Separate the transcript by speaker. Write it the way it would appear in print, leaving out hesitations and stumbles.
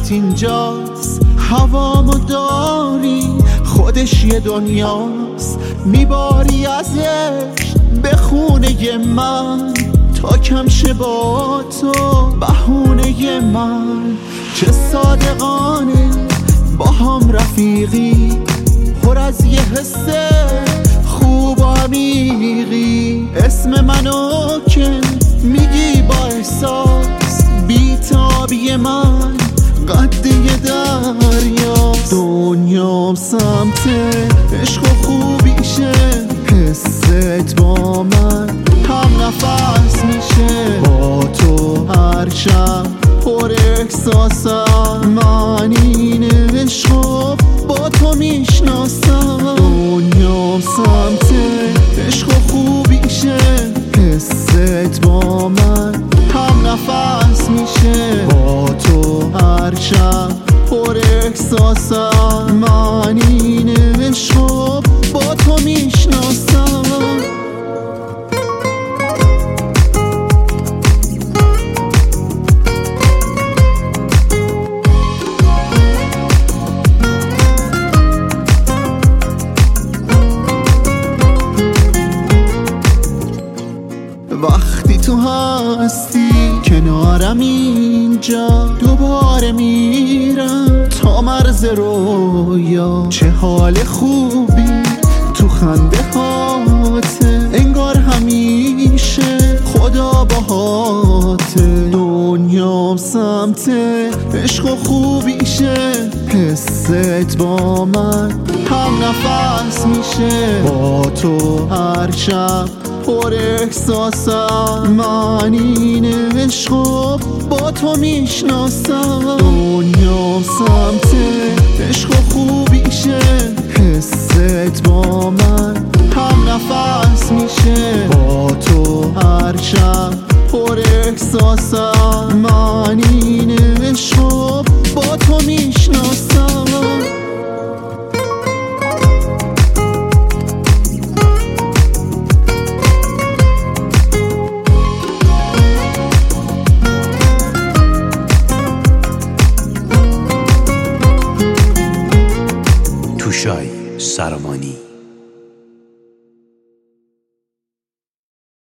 Speaker 1: قلبت اینجاست، هوامو داری، خودش یه دنیاست. میباری ازش به خونه من، تا کم شه با تو بهونه من. چه صادقانه با هم رفیقی، پر از یه حس خوب و عمیقی. اسم منو که میگی با احساس، بیتابی من قد یه دریا. دنیام سمت عشق و خوبیشه، حست با من هم نفس میشه. با تو هر شب پر احساسم، من این عشقو با تو میشناسم. دنیام سمت عشق و خوبیشه، حست با من هم نفس میشه. با تو هر شب پر احساسم، من این عشقو با تو میشناسم. وقتی تو هستی کنارم اینجا، دوباره میرم تا مرز رویا. چه حال خوبی تو خنده هاته، انگار همیشه خدا باهاته. دنیام سمت عشق و خوبیشه، حست با من هم نفس میشه. با تو هر شب پر احساسم، من این عشقو با تو میشناسم. دنیام سمت عشق و خوبیشه، حست با من هم نفس